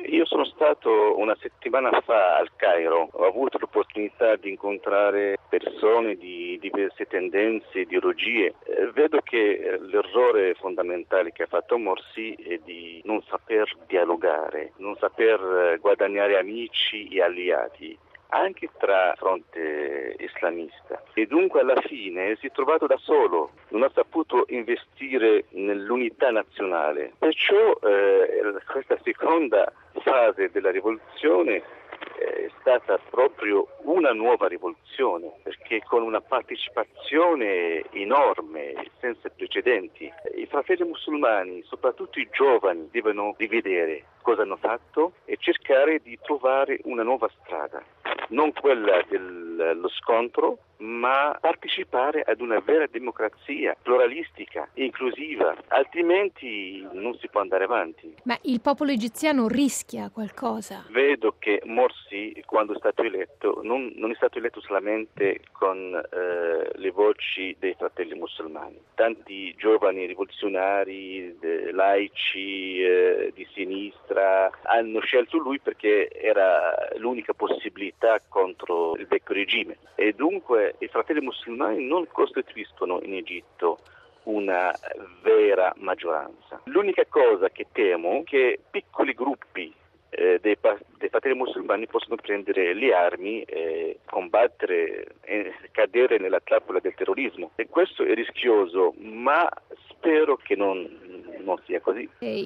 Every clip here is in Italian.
Io sono stato una settimana fa al Cairo, ho avuto l'opportunità di incontrare persone di diverse tendenze, ideologie. Vedo che l'errore fondamentale che ha fatto Morsi è di non saper dialogare, non saper guadagnare amici e alleati, anche tra fronte islamista, e dunque alla fine si è trovato da solo, non ha saputo investire nell'unità nazionale. Perciò questa seconda fase della rivoluzione è stata proprio una nuova rivoluzione, perché con una partecipazione enorme, senza precedenti. I fratelli musulmani, soprattutto i giovani, devono rivedere cosa hanno fatto e cercare di trovare una nuova strada, non quella dello scontro, ma partecipare ad una vera democrazia pluralistica, inclusiva, altrimenti non si può andare avanti. Ma il popolo egiziano rischia qualcosa? Vedo che Morsi, quando è stato eletto, non è stato eletto solamente con le voci dei fratelli musulmani. Tanti giovani rivoluzionari, laici, di sinistra, hanno scelto lui perché era l'unica possibilità contro il vecchio regime. E dunque i fratelli musulmani non costituiscono in Egitto una vera maggioranza. L'unica cosa che temo è che piccoli gruppi dei fratelli musulmani possono prendere le armi e combattere e cadere nella trappola del terrorismo. E questo è rischioso, ma spero che non sia così.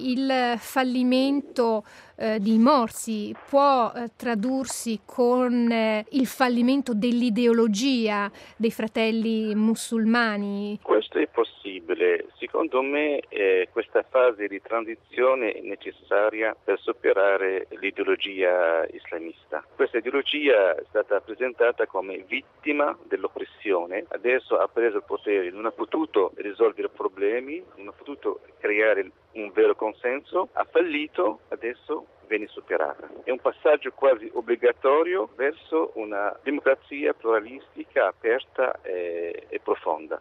Il fallimento di Morsi può tradursi con il fallimento dell'ideologia dei fratelli musulmani? Questo è possibile. Secondo me questa fase di transizione è necessaria per superare l'ideologia islamista. Questa ideologia è stata presentata come vittima dell'oppressione, adesso ha preso il potere, non ha potuto risolvere problemi, non ha potuto creare un vero consenso, ha fallito, adesso viene superata. È un passaggio quasi obbligatorio verso una democrazia pluralistica, aperta e profonda.